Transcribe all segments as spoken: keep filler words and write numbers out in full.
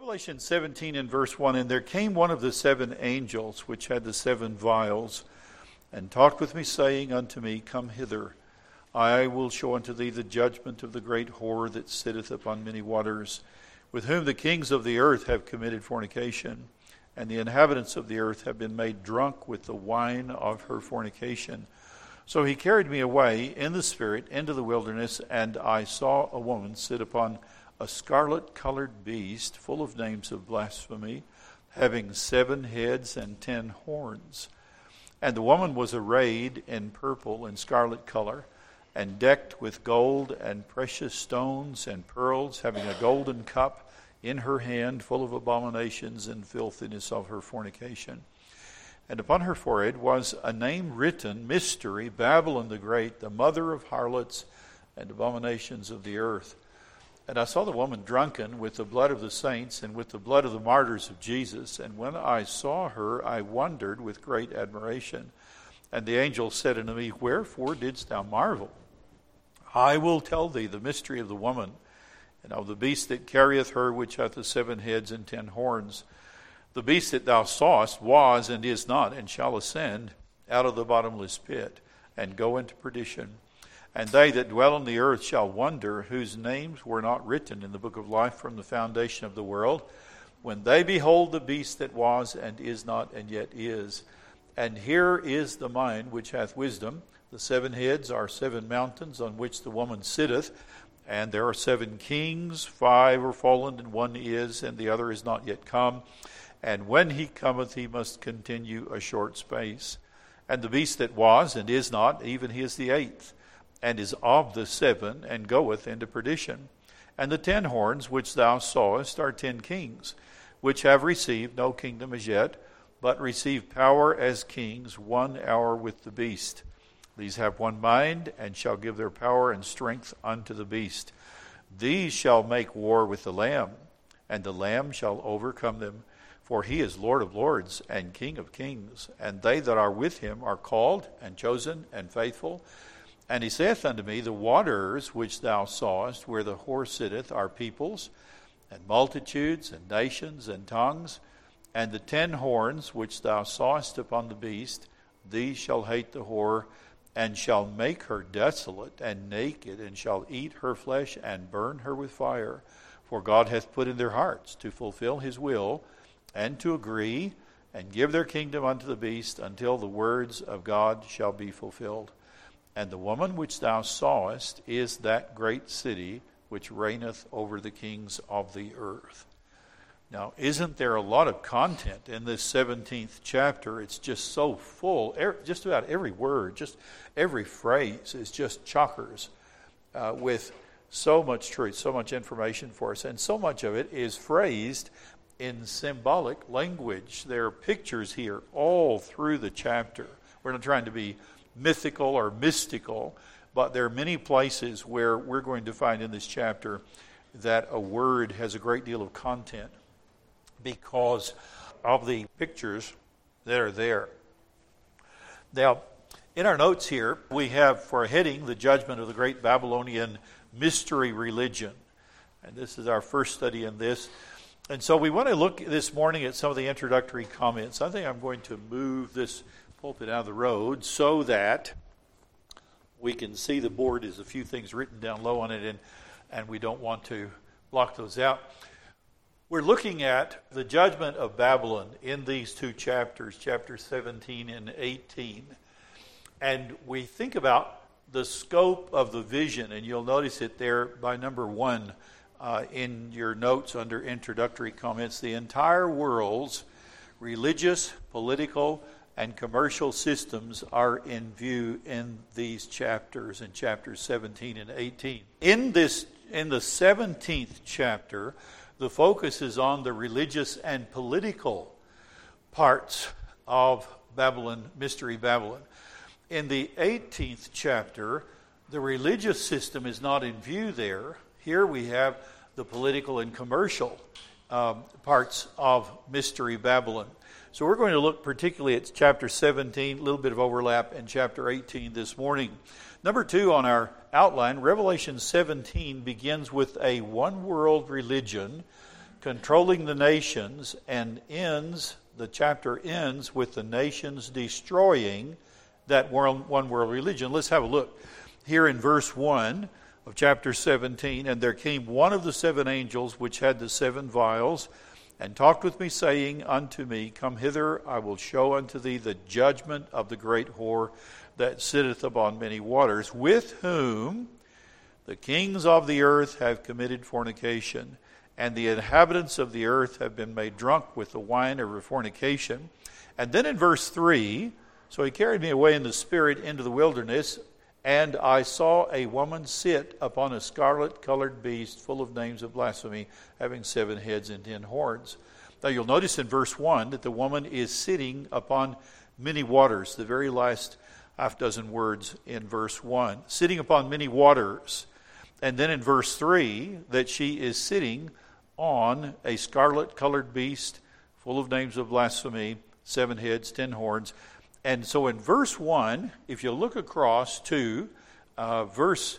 Revelation seventeen and verse one, and there came one of the seven angels which had the seven vials, and talked with me, saying unto me, Come hither, I will show unto thee the judgment of the great whore that sitteth upon many waters, with whom the kings of the earth have committed fornication, and the inhabitants of the earth have been made drunk with the wine of her fornication. So he carried me away in the spirit into the wilderness, and I saw a woman sit upon a scarlet-colored beast, full of names of blasphemy, having seven heads and ten horns. And the woman was arrayed in purple and scarlet color, and decked with gold and precious stones and pearls, having a golden cup in her hand, full of abominations and filthiness of her fornication. And upon her forehead was a name written, Mystery, Babylon the Great, the mother of harlots and abominations of the earth. And I saw the woman drunken with the blood of the saints and with the blood of the martyrs of Jesus. And when I saw her, I wondered with great admiration. And the angel said unto me, Wherefore didst thou marvel? I will tell thee the mystery of the woman, and of the beast that carrieth her, which hath the seven heads and ten horns. The beast that thou sawest was and is not, and shall ascend out of the bottomless pit, and go into perdition. And they that dwell on the earth shall wonder, whose names were not written in the book of life from the foundation of the world, when they behold the beast that was and is not and yet is. And here is the mind which hath wisdom. The seven heads are seven mountains on which the woman sitteth, and there are seven kings, five are fallen, and one is, and the other is not yet come. And when he cometh, he must continue a short space. And the beast that was and is not, even he is the eighth, and is of the seven, and goeth into perdition. And the ten horns which thou sawest are ten kings, which have received no kingdom as yet, but receive power as kings one hour with the beast. These have one mind, and shall give their power and strength unto the beast. These shall make war with the Lamb, and the Lamb shall overcome them. For he is Lord of lords and King of kings, and they that are with him are called and chosen and faithful. And he saith unto me, The waters which thou sawest, where the whore sitteth, are peoples, and multitudes, and nations, and tongues. And the ten horns which thou sawest upon the beast, these shall hate the whore, and shall make her desolate and naked, and shall eat her flesh, and burn her with fire. For God hath put in their hearts to fulfill his will, and to agree, and give their kingdom unto the beast, until the words of God shall be fulfilled. And the woman which thou sawest is that great city which reigneth over the kings of the earth. Now, isn't there a lot of content in this seventeenth chapter? It's just so full. Just about every word, just every phrase is just chockers uh, with so much truth, so much information for us. And so much of it is phrased in symbolic language. There are pictures here all through the chapter. We're not trying to be mythical or mystical, but there are many places where we're going to find in this chapter that a word has a great deal of content because of the pictures that are there. Now, in our notes here, we have for a heading the judgment of the great Babylonian mystery religion. And this is our first study in this. And so we want to look this morning at some of the introductory comments. I think I'm going to move this pulpit out of the road so that we can see the board. There's a few things written down low on it, and, and we don't want to block those out. We're looking at the judgment of Babylon in these two chapters, chapters seventeen and eighteen. And we think about the scope of the vision, and you'll notice it there by number one uh, in your notes under introductory comments. The entire world's religious, political, and commercial systems are in view in these chapters, in chapters seventeen and eighteen. In this, in the seventeenth chapter, the focus is on the religious and political parts of Babylon, Mystery Babylon. In the eighteenth chapter, the religious system is not in view there. Here we have the political and commercial um, parts of Mystery Babylon. So we're going to look particularly at chapter seventeen, a little bit of overlap, and chapter eighteen this morning. Number two on our outline, Revelation seventeen begins with a one-world religion controlling the nations, and ends, the chapter ends with the nations destroying that world, one world religion. Let's have a look here in verse one of chapter seventeen. And there came one of the seven angels which had the seven vials, and talked with me, saying unto me, Come hither, I will show unto thee the judgment of the great whore that sitteth upon many waters, with whom the kings of the earth have committed fornication, and the inhabitants of the earth have been made drunk with the wine of her fornication. And then in verse three, so he carried me away in the spirit into the wilderness, and I saw a woman sit upon a scarlet-colored beast full of names of blasphemy, having seven heads and ten horns. Now you'll notice in verse one that the woman is sitting upon many waters, the very last half dozen words in verse one. Sitting upon many waters. And then in verse three, that she is sitting on a scarlet-colored beast full of names of blasphemy, seven heads, ten horns. And so in verse one, if you look across to uh, verse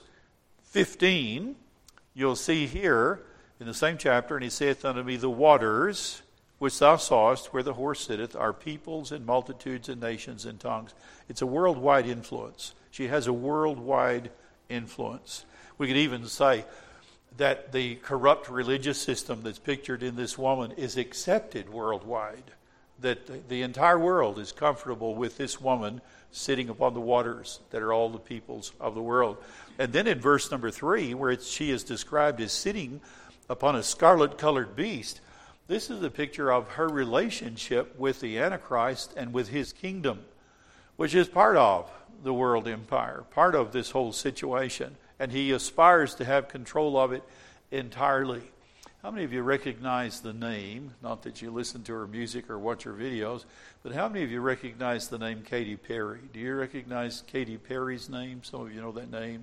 fifteen, you'll see here in the same chapter, and he saith unto me, The waters which thou sawest where the whore sitteth are peoples and multitudes and nations and tongues. It's a worldwide influence. She has a worldwide influence. We could even say that the corrupt religious system that's pictured in this woman is accepted worldwide. That the entire world is comfortable with this woman sitting upon the waters that are all the peoples of the world. And then in verse number three, where it's, she is described as sitting upon a scarlet-colored beast, this is a picture of her relationship with the Antichrist and with his kingdom, which is part of the world empire, part of this whole situation. And he aspires to have control of it entirely. How many of you recognize the name, not that you listen to her music or watch her videos, but how many of you recognize the name Katy Perry? Do you recognize Katy Perry's name? Some of you know that name.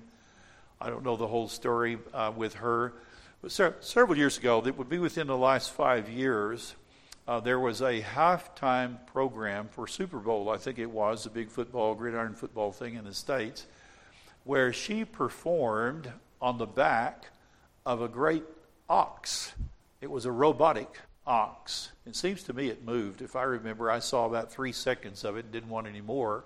I don't know the whole story uh, with her. But se- several years ago, it would be within the last five years, uh, there was a halftime program for Super Bowl, I think it was, the big football, gridiron football thing in the States, where she performed on the back of a great ox. It was a robotic ox. It seems to me it moved. If I remember, I saw about three seconds of it, didn't want any more.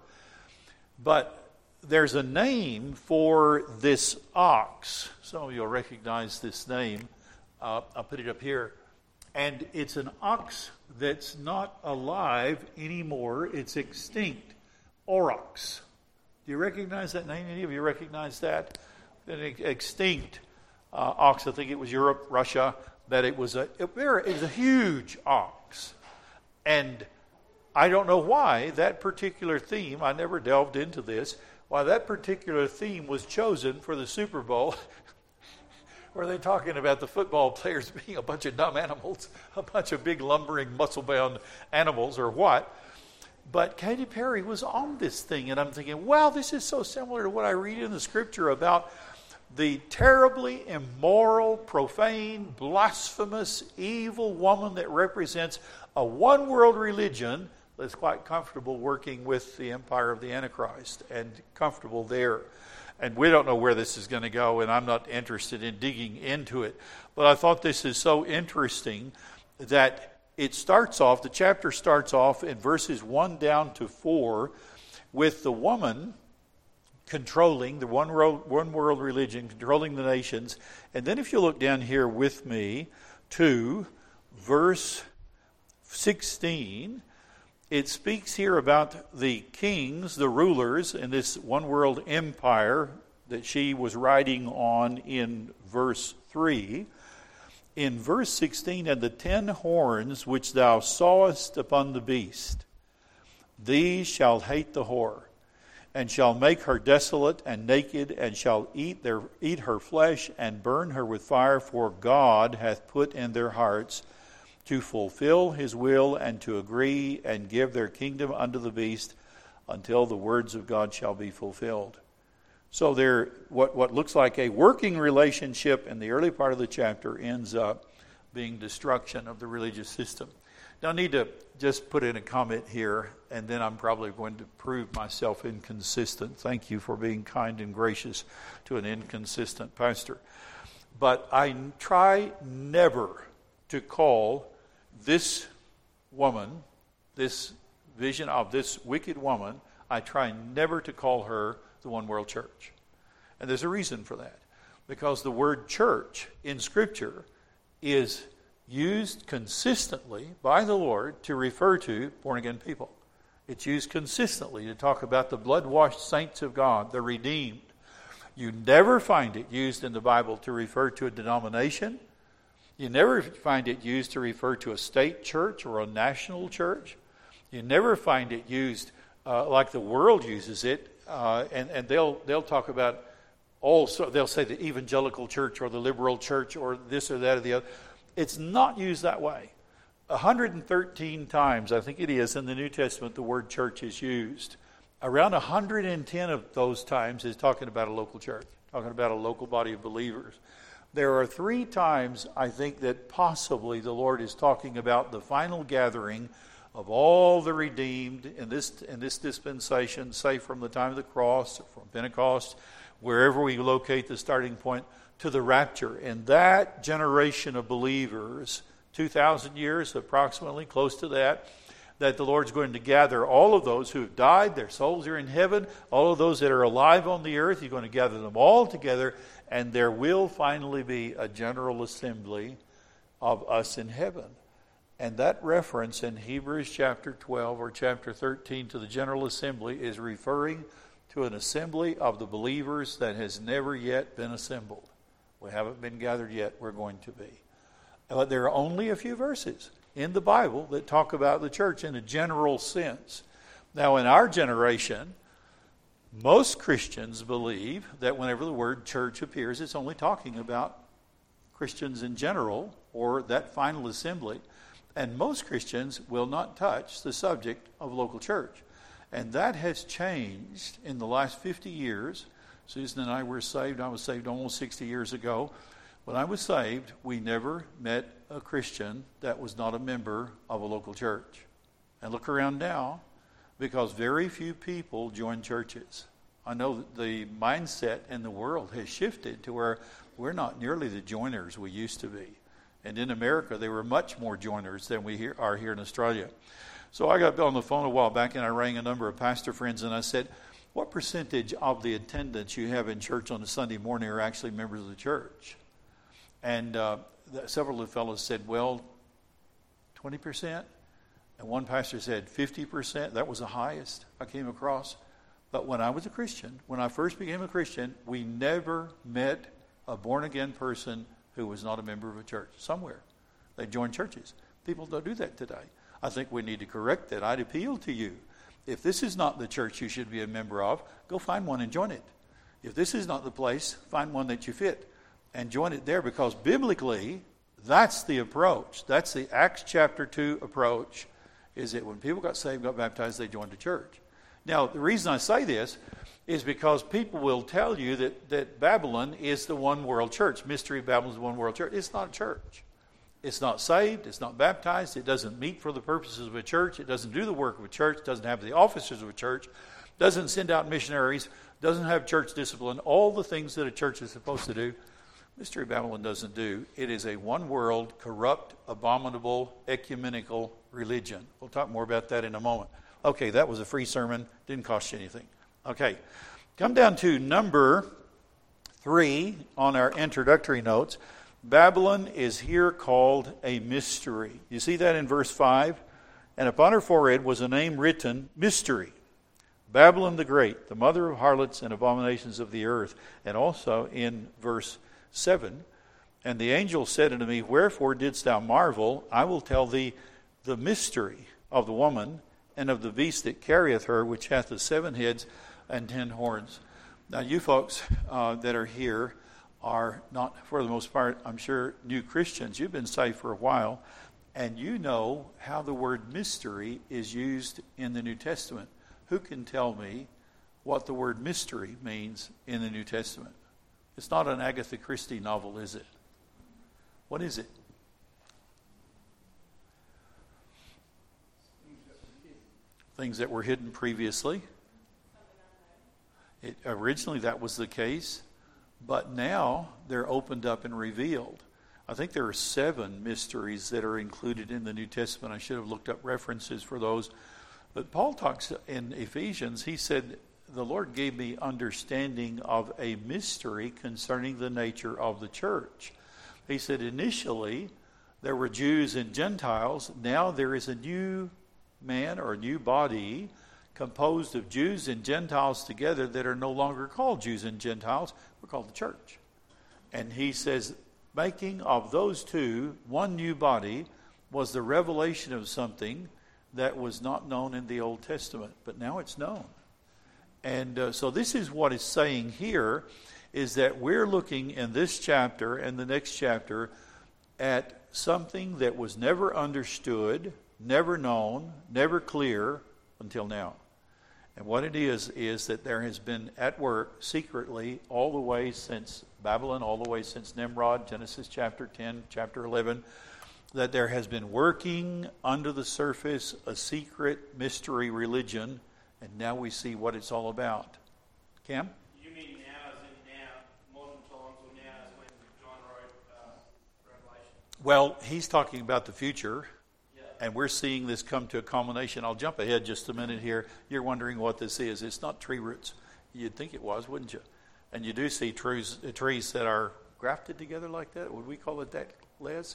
But there's a name for this ox. Some of you will recognize this name. Uh, I'll put it up here. And it's an ox that's not alive anymore. It's extinct. Aurochs. Do you recognize that name? Any of you recognize that? An extinct Uh, ox, I think it was Europe, Russia, that it was a it, it was a huge ox. And I don't know why that particular theme, I never delved into this, why that particular theme was chosen for the Super Bowl. Were they talking about the football players being a bunch of dumb animals, a bunch of big lumbering muscle-bound animals or what? But Katy Perry was on this thing, and I'm thinking, wow, this is so similar to what I read in the scripture about the terribly immoral, profane, blasphemous, evil woman that represents a one-world religion that's quite comfortable working with the empire of the Antichrist and comfortable there. And we don't know where this is going to go, and I'm not interested in digging into it. But I thought this is so interesting that it starts off, the chapter starts off in verses one down to four with the woman controlling the one world, one world religion, controlling the nations. And then if you look down here with me to verse sixteen, it speaks here about the kings, the rulers in this one world empire that she was riding on in verse three. In verse sixteen, and the ten horns which thou sawest upon the beast, these shall hate the whore, and shall make her desolate and naked, and shall eat their eat her flesh, and burn her with fire, for God hath put in their hearts to fulfill his will, and to agree, and give their kingdom unto the beast, until the words of God shall be fulfilled. So there, what, what looks like a working relationship in the early part of the chapter ends up being destruction of the religious system. Now I need to just put in a comment here, and then I'm probably going to prove myself inconsistent. Thank you for being kind and gracious to an inconsistent pastor. But I try never to call this woman, this vision of this wicked woman, I try never to call her the One World Church. And there's a reason for that. Because the word church in Scripture is used consistently by the Lord to refer to born-again people. It's used consistently to talk about the blood-washed saints of God, the redeemed. You never find it used in the Bible to refer to a denomination. You never find it used to refer to a state church or a national church. You never find it used uh, like the world uses it, uh, and, and they'll they'll talk about also, they'll say the evangelical church or the liberal church or this or that or the other. It's not used that way. one hundred thirteen times, I think it is, in the New Testament, the word church is used. Around one hundred ten of those times is talking about a local church, talking about a local body of believers. There are three times, I think, that possibly the Lord is talking about the final gathering of all the redeemed in this in this dispensation, say from the time of the cross, or from Pentecost, wherever we locate the starting point, to the rapture. And that generation of believers, two thousand years approximately, close to that, that the Lord's going to gather all of those who have died, their souls are in heaven, all of those that are alive on the earth, He's going to gather them all together, and there will finally be a general assembly of us in heaven. And that reference in Hebrews chapter twelve or chapter thirteen to the general assembly is referring to an assembly of the believers that has never yet been assembled. We haven't been gathered yet. We're going to be. But there are only a few verses in the Bible that talk about the church in a general sense. Now, in our generation, most Christians believe that whenever the word church appears, it's only talking about Christians in general or that final assembly. And most Christians will not touch the subject of local church. And that has changed in the last fifty years. Susan and I were saved. I was saved almost sixty years ago. When I was saved, we never met a Christian that was not a member of a local church. And look around now, because very few people join churches. I know that the mindset in the world has shifted to where we're not nearly the joiners we used to be. And in America, they were much more joiners than we here, are here in Australia. So I got on the phone a while back and I rang a number of pastor friends and I said, what percentage of the attendants you have in church on a Sunday morning are actually members of the church? And uh, several of the fellows said, well, twenty percent. And one pastor said fifty percent. That was the highest I came across. But when I was a Christian, when I first became a Christian, we never met a born-again person who was not a member of a church somewhere. They joined churches. People don't do that today. I think we need to correct that. I'd appeal to you. If this is not the church you should be a member of, go find one and join it. If this is not the place, find one that you fit and join it there, because biblically, that's the approach. That's the Acts chapter two approach, is that when people got saved, got baptized, they joined a church. Now, the reason I say this is because people will tell you that, that Babylon is the one world church. Mystery of Babylon is the one world church. It's not a church. It's not saved. It's not baptized. It doesn't meet for the purposes of a church. It doesn't do the work of a church. Doesn't have the officers of a church. Doesn't send out missionaries. Doesn't have church discipline. All the things that a church is supposed to do, Mystery of Babylon doesn't do. It is a one world, corrupt, abominable, ecumenical religion. We'll talk more about that in a moment. Okay, that was a free sermon. Didn't cost you anything. Okay, come down to number three on our introductory notes. Babylon is here called a mystery. You see that in verse five? And upon her forehead was a name written, Mystery. Babylon the Great, the mother of harlots and abominations of the earth. And also in verse seven, and the angel said unto me, Wherefore didst thou marvel? I will tell thee the mystery of the woman and of the beast that carrieth her, which hath the seven heads and ten horns. Now you folks uh, that are here are not, for the most part, I'm sure, new Christians. You've been saved for a while, and you know how the word mystery is used in the New Testament. Who can tell me what the word mystery means in the New Testament? It's not an Agatha Christie novel, is it? What is it? Things that were hidden previously. It, originally that was the case, but now they're opened up and revealed. I think there are seven mysteries that are included in the New Testament. I should have looked up references for those. But Paul talks in Ephesians, he said, the Lord gave me understanding of a mystery concerning the nature of the church. He said initially there were Jews and Gentiles. Now there is a new man or a new body composed of Jews and Gentiles together that are no longer called Jews and Gentiles. We're called the church. And he says, making of those two one new body was the revelation of something that was not known in the Old Testament, but now it's known. And uh, so this is what it's saying here, is that we're looking in this chapter and the next chapter at something that was never understood, never known, never clear until now. And what it is, is that there has been at work secretly all the way since Babylon, all the way since Nimrod, Genesis chapter ten, chapter eleven, that there has been working under the surface a secret mystery religion, and now we see what it's all about. Cam? You mean now as in now, modern times, or now as when John wrote uh, Revelation? Well, he's talking about the future, yeah. And we're seeing this come to a culmination. I'll jump ahead just a minute here. You're wondering what this is. It's not tree roots. You'd think it was, wouldn't you? And you do see trees, trees that are grafted together like that. Would we call it that, Les?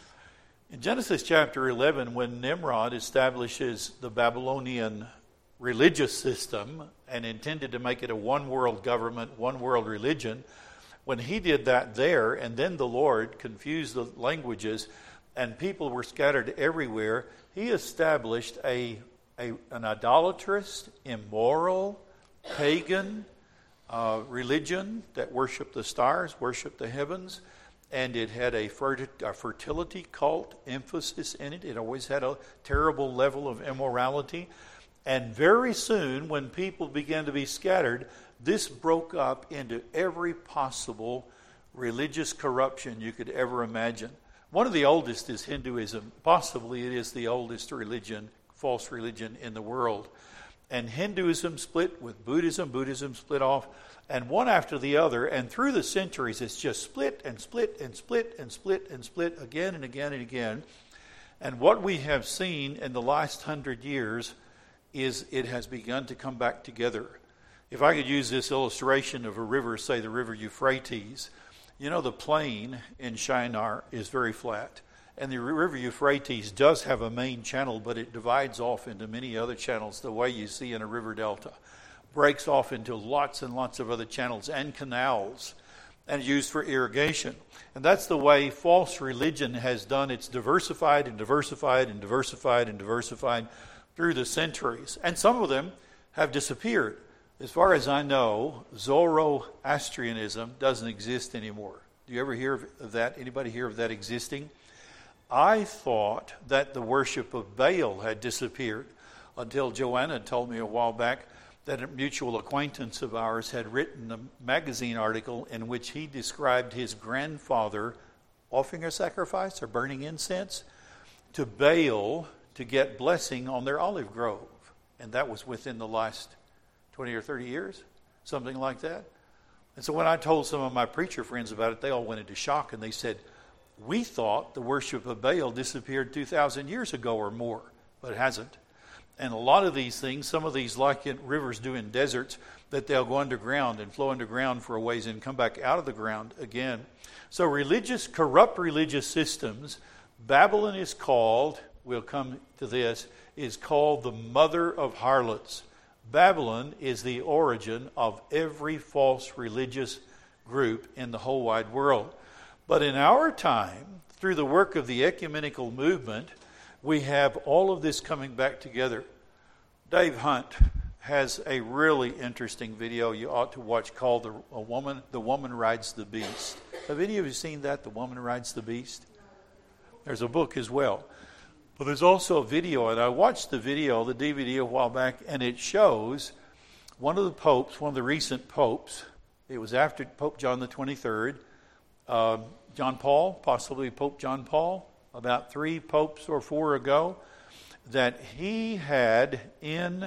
In Genesis chapter eleven, when Nimrod establishes the Babylonian religious system and intended to make it a one-world government, one-world religion, when he did that there, and then the Lord confused the languages and people were scattered everywhere, he established a, a an idolatrous, immoral, pagan uh, religion that worshiped the stars, worshiped the heavens, and it had a, ferti- a fertility cult emphasis in it. It always had a terrible level of immorality. And very soon, when people began to be scattered, this broke up into every possible religious corruption you could ever imagine. One of the oldest is Hinduism. Possibly it is the oldest religion, false religion in the world. And Hinduism split with Buddhism. Buddhism split off. And one after the other. And through the centuries, it's just split and split and split and split and split again and again and again. And what we have seen in the last hundred years is it has begun to come back together. If I could use this illustration of a river, say the river Euphrates, you know the plain in Shinar is very flat. And the river Euphrates does have a main channel, but it divides off into many other channels the way you see in a river delta. Breaks off into lots and lots of other channels and canals and used for irrigation. And that's the way false religion has done. It's diversified and diversified and diversified and diversified through the centuries. And some of them have disappeared. As far as I know, Zoroastrianism doesn't exist anymore. Do you ever hear of that? Anybody hear of that existing? I thought that the worship of Baal had disappeared until Joanna told me a while back that a mutual acquaintance of ours had written a magazine article in which he described his grandfather offering a sacrifice or burning incense to Baal to get blessing on their olive grove. And that was within the last twenty or thirty years, something like that. And so when I told some of my preacher friends about it, they all went into shock and they said, we thought the worship of Baal disappeared two thousand years ago or more, but it hasn't. And a lot of these things, some of these like in rivers do in deserts, that they'll go underground and flow underground for a ways and come back out of the ground again. So religious, corrupt religious systems, Babylon is called, we'll come to this, is called the mother of harlots. Babylon is the origin of every false religious group in the whole wide world. But in our time, through the work of the ecumenical movement, we have all of this coming back together. Dave Hunt has a really interesting video you ought to watch called The a Woman The Woman Rides the Beast. Have any of you seen that, The Woman Rides the Beast? There's a book as well. But there's also a video, and I watched the video, the D V D a while back, and it shows one of the popes, one of the recent popes, it was after Pope John the twenty-third, uh, John Paul, possibly Pope John Paul, about three popes or four ago, that he had in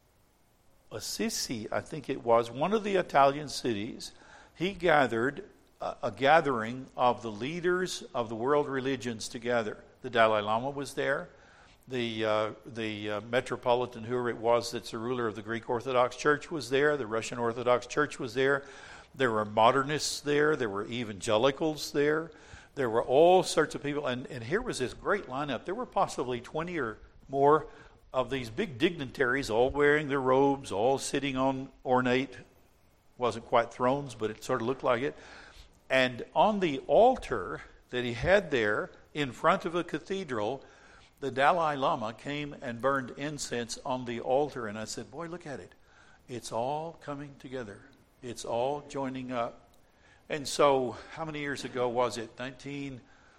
Assisi, I think it was, one of the Italian cities, he gathered a, a gathering of the leaders of the world religions together. The Dalai Lama was there. The uh, the uh, metropolitan, whoever it was that's the ruler of the Greek Orthodox Church, was there. The Russian Orthodox Church was there. There were modernists there. There were evangelicals there. There were all sorts of people. And, and here was this great lineup. There were possibly twenty or more of these big dignitaries, all wearing their robes, all sitting on ornate, wasn't quite thrones, but it sort of looked like it. And on the altar that he had there in front of a cathedral, the Dalai Lama came and burned incense on the altar. And I said, boy, look at it. It's all coming together. It's all joining up. And so how many years ago was it? nineteen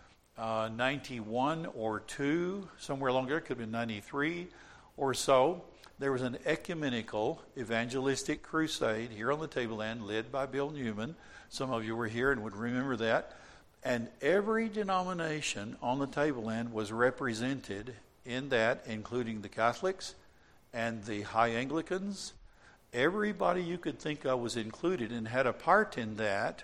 ninety-one or two, somewhere along there. It could have been ninety-three or so. There was an ecumenical evangelistic crusade here on the Tableland led by Bill Newman. Some of you were here and would remember that. And every denomination on the Tableland was represented in that, including the Catholics and the High Anglicans. Everybody you could think of was included and had a part in that,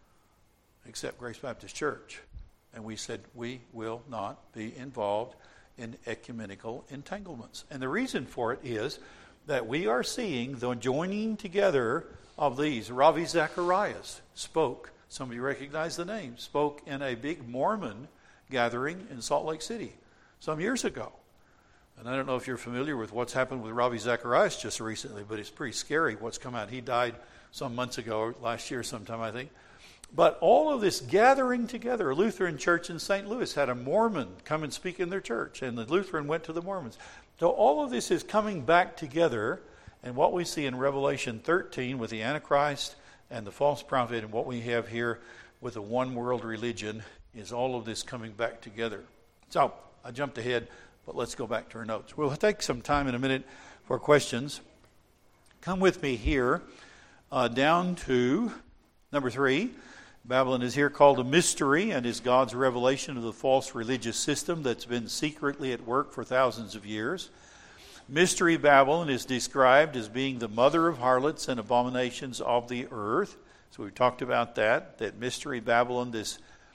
except Grace Baptist Church. And we said, we will not be involved in ecumenical entanglements. And the reason for it is that we are seeing the joining together of these. Ravi Zacharias spoke. Some of you recognize the name. Spoke in a big Mormon gathering in Salt Lake City some years ago. And I don't know if you're familiar with what's happened with Ravi Zacharias just recently, but it's pretty scary what's come out. He died some months ago, or last year sometime, I think. But all of this gathering together, a Lutheran church in Saint Louis had a Mormon come and speak in their church, and the Lutheran went to the Mormons. So all of this is coming back together, and what we see in Revelation thirteen with the Antichrist and the false prophet, and what we have here with the one world religion, is all of this coming back together. So I jumped ahead, but let's go back to our notes. We'll take some time in a minute for questions. Come with me here uh, down to number three. Babylon is here called a mystery and is God's revelation of the false religious system that's been secretly at work for thousands of years. Mystery Babylon is described as being the mother of harlots and abominations of the earth. So we've talked about that, that Mystery Babylon, this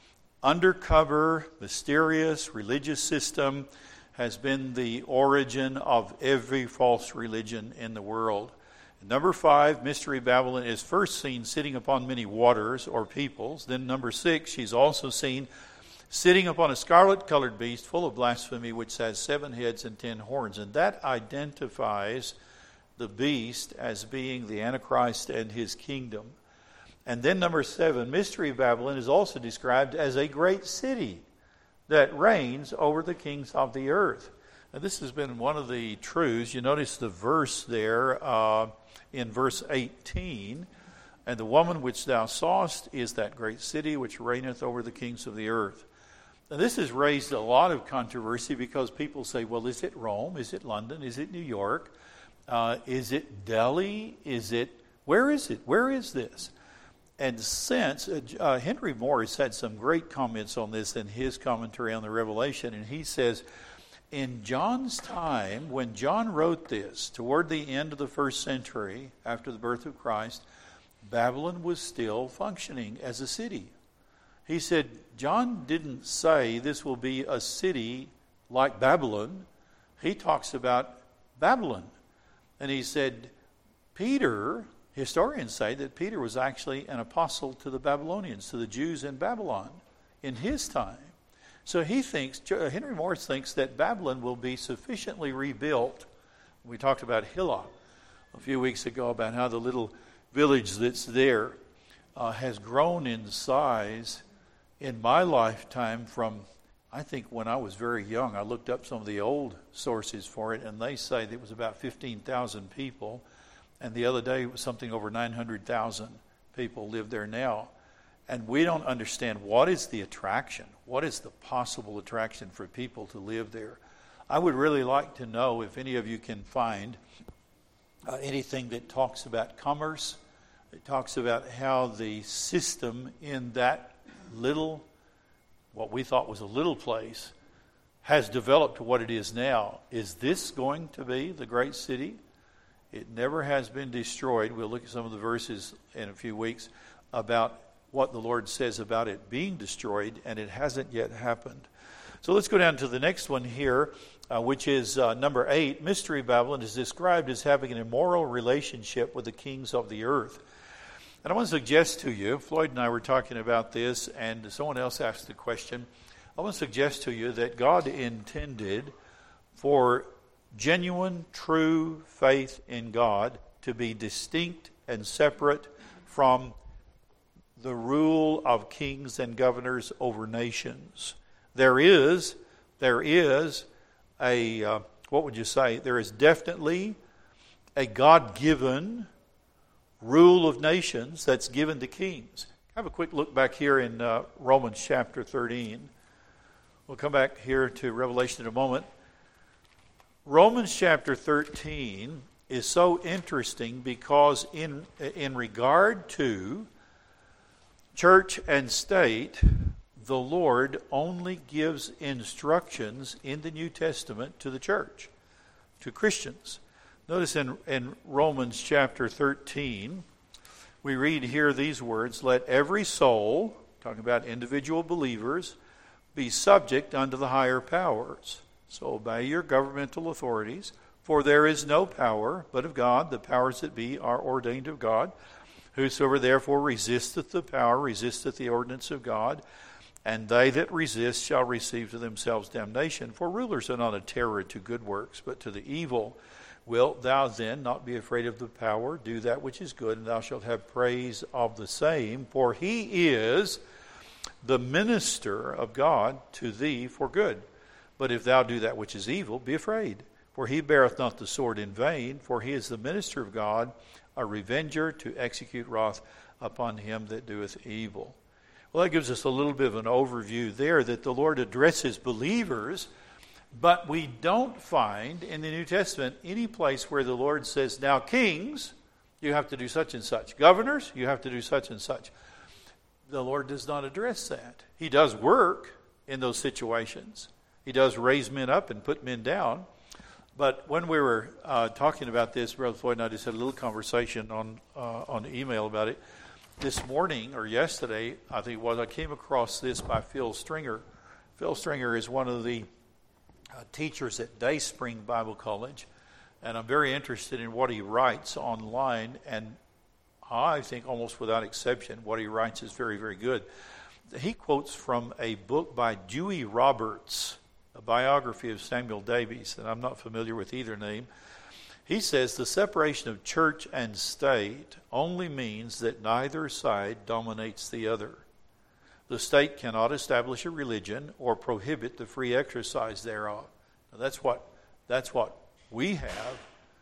undercover, mysterious religious system, has been the origin of every false religion in the world. Number five, Mystery Babylon is first seen sitting upon many waters or peoples. Then number six, she's also seen sitting upon a scarlet-colored beast full of blasphemy, which has seven heads and ten horns. And that identifies the beast as being the Antichrist and his kingdom. And then number seven, Mystery Babylon is also described as a great city that reigns over the kings of the earth. Now, this has been one of the truths. You notice the verse there uh, in verse eighteen. And the woman which thou sawest is that great city which reigneth over the kings of the earth. Now, this has raised a lot of controversy because people say, well, is it Rome? Is it London? Is it New York? Uh, is it Delhi? Is it, where is it? Where is this? And since, uh, uh, Henry Morris had some great comments on this in his commentary on the Revelation, and he says, in John's time, when John wrote this, toward the end of the first century, after the birth of Christ, Babylon was still functioning as a city. He said, John didn't say this will be a city like Babylon. He talks about Babylon. And he said, Peter, historians say that Peter was actually an apostle to the Babylonians, to the Jews in Babylon in his time. So he thinks, Henry Morris thinks that Babylon will be sufficiently rebuilt. We talked about Hilla a few weeks ago, about how the little village that's there uh, has grown in size in my lifetime from, I think when I was very young, I looked up some of the old sources for it, and they say that it was about fifteen thousand people, and the other day it was something over nine hundred thousand people live there now. And we don't understand what is the attraction, what is the possible attraction for people to live there. I would really like to know if any of you can find uh, anything that talks about commerce, that talks about how the system in that little, what we thought was a little place, has developed to what it is now. Is this going to be the great city? It never has been destroyed. We'll look at some of the verses in a few weeks about what the Lord says about it being destroyed, and it hasn't yet happened. So let's go down to the next one here, uh, which is uh, number eight. Mystery Babylon is described as having an immoral relationship with the kings of the earth. And I want to suggest to you, Floyd and I were talking about this, and someone else asked the question. I want to suggest to you that God intended for genuine, true faith in God to be distinct and separate from the rule of kings and governors over nations. There is, there is a, uh, what would you say? There is definitely a God-given rule of nations that's given to kings. Have a quick look back here in uh, Romans chapter thirteen. We'll come back here to Revelation in a moment. Romans chapter thirteen is so interesting because in in regard to church and state, the Lord only gives instructions in the New Testament to the church, to Christians. Notice in, in Romans chapter thirteen, we read here these words, "Let every soul," talking about individual believers, "be subject unto the higher powers." So obey your governmental authorities, for there is no power but of God. The powers that be are ordained of God. Whosoever therefore resisteth the power, resisteth the ordinance of God. And they that resist shall receive to themselves damnation. For rulers are not a terror to good works, but to the evil. Wilt thou then not be afraid of the power? Do that which is good, and thou shalt have praise of the same. For he is the minister of God to thee for good. But if thou do that which is evil, be afraid. For he beareth not the sword in vain, for he is the minister of God, a revenger to execute wrath upon him that doeth evil. Well, that gives us a little bit of an overview there that the Lord addresses believers, but we don't find in the New Testament any place where the Lord says, now kings, you have to do such and such. Governors, you have to do such and such. The Lord does not address that. He does work in those situations. He does raise men up and put men down. But when we were uh, talking about this, Brother Floyd and I just had a little conversation on uh, on email about it. This morning, or yesterday, I think it was, I came across this by Phil Stringer. Phil Stringer is one of the uh, teachers at Dayspring Bible College, and I'm very interested in what he writes online, and I think almost without exception, what he writes is very, very good. He quotes from a book by Dewey Roberts, a biography of Samuel Davies, and I'm not familiar with either name. He says the separation of church and state only means that neither side dominates the other. The state cannot establish a religion or prohibit the free exercise thereof. Now that's what that's what we have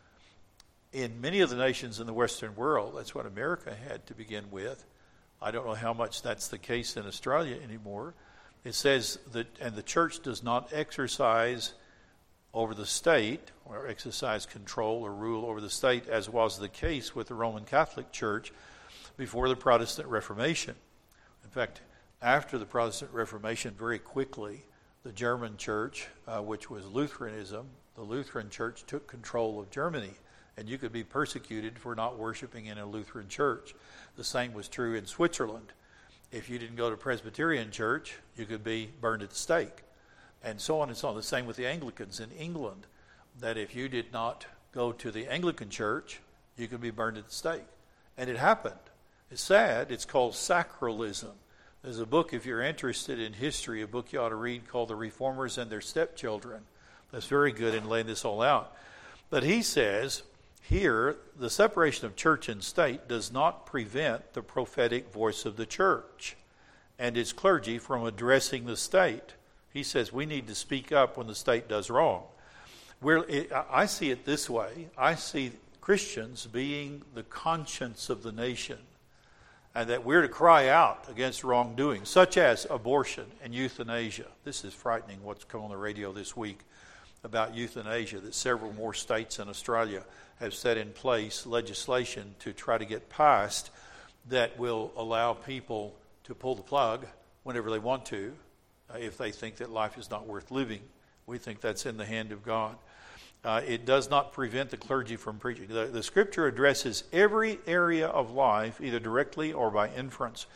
in many of the nations in the Western world. That's what America had to begin with. I don't know how much that's the case in Australia anymore. It says that, and the church does not exercise over the state, or exercise control or rule over the state, as was the case with the Roman Catholic Church before the Protestant Reformation. In fact, after the Protestant Reformation, very quickly, the German church, uh, which was Lutheranism, the Lutheran church took control of Germany, and you could be persecuted for not worshiping in a Lutheran church. The same was true in Switzerland. If you didn't go to Presbyterian church, you could be burned at the stake. And so on and so on. The same with the Anglicans in England, that if you did not go to the Anglican church, you could be burned at the stake. And it happened. It's sad. It's called sacralism. There's a book, if you're interested in history, a book you ought to read called The Reformers and Their Stepchildren. That's very good in laying this all out. But he says here, the separation of church and state does not prevent the prophetic voice of the church and its clergy from addressing the state. He says we need to speak up when the state does wrong. We're, I see it this way. I see Christians being the conscience of the nation, and that we're to cry out against wrongdoing, such as abortion and euthanasia. This is frightening what's come on the radio this week about euthanasia, that several more states in Australia have set in place legislation to try to get passed that will allow people to pull the plug whenever they want to, if they think that life is not worth living. We think that's in the hand of God. Uh, it does not prevent the clergy from preaching. The, the Scripture addresses every area of life, either directly or by inference.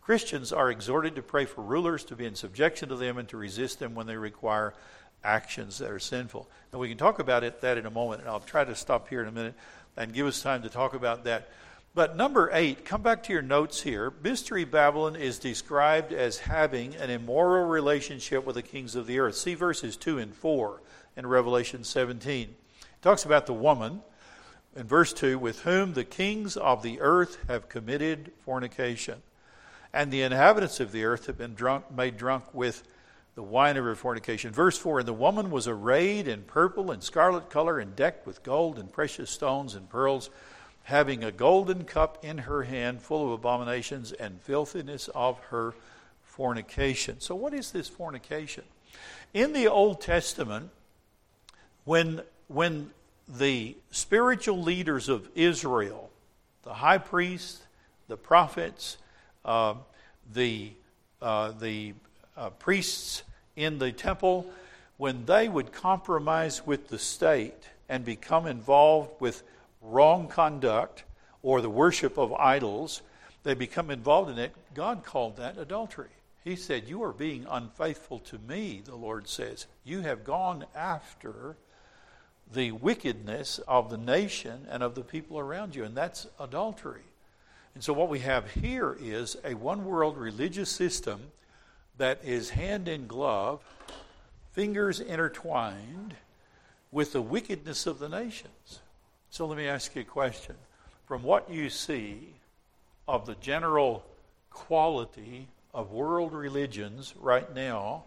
Christians are exhorted to pray for rulers, to be in subjection to them, and to resist them when they require actions that are sinful. Now we can talk about it, that in a moment, and I'll try to stop here in a minute and give us time to talk about that. But number eight, come back to your notes here. Mystery Babylon is described as having an immoral relationship with the kings of the earth. See verses two and four in Revelation seventeen. It talks about the woman in verse two, with whom the kings of the earth have committed fornication. And the inhabitants of the earth have been drunk, made drunk with the wine of her fornication. Verse four, and the woman was arrayed in purple and scarlet color and decked with gold and precious stones and pearls, having a golden cup in her hand full of abominations and filthiness of her fornication. So what is this fornication? In the Old Testament, when, when the spiritual leaders of Israel, the high priest, the prophets, Uh, the uh, the uh, priests in the temple, when they would compromise with the state and become involved with wrong conduct or the worship of idols, they become involved in it. God called that adultery. He said, you are being unfaithful to me, the Lord says. You have gone after the wickedness of the nation and of the people around you, and that's adultery. And so what we have here is a one-world religious system that is hand in glove, fingers intertwined with the wickedness of the nations. So let me ask you a question. From what you see of the general quality of world religions right now,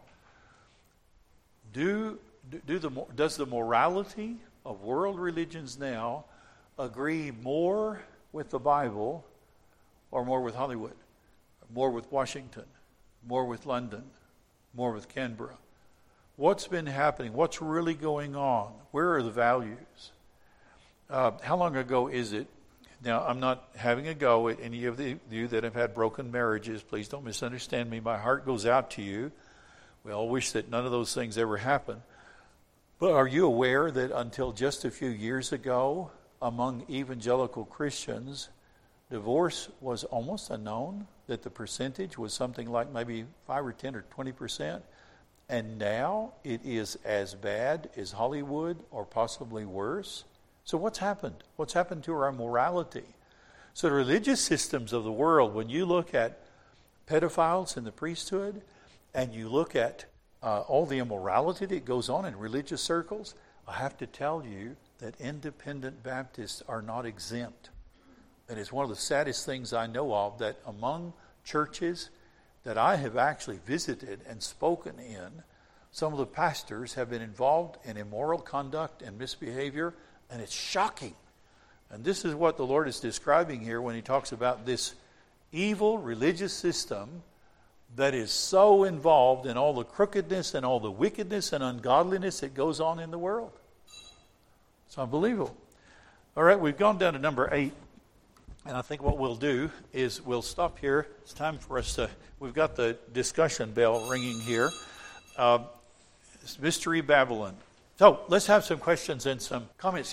do, do the, does the morality of world religions now agree more with the Bible or more with Hollywood, more with Washington, more with London, more with Canberra? What's been happening? What's really going on? Where are the values? Uh, how long ago is it? Now, I'm not having a go at any of the, you that have had broken marriages. Please don't misunderstand me. My heart goes out to you. We all wish that none of those things ever happen. But are you aware that until just a few years ago, among evangelical Christians, divorce was almost unknown, that the percentage was something like maybe five or ten or twenty percent. And now it is as bad as Hollywood or possibly worse. So what's happened? What's happened to our morality? So the religious systems of the world, when you look at pedophiles in the priesthood and you look at uh, all the immorality that goes on in religious circles, I have to tell you that independent Baptists are not exempt. And it's one of the saddest things I know of, that among churches that I have actually visited and spoken in, some of the pastors have been involved in immoral conduct and misbehavior, and it's shocking. And this is what the Lord is describing here when he talks about this evil religious system that is so involved in all the crookedness and all the wickedness and ungodliness that goes on in the world. It's unbelievable. All right, we've gone down to number eight. And I think what we'll do is we'll stop here. It's time for us to, we've got the discussion bell ringing here. Uh, Mystery Babylon. So let's have some questions and some comments.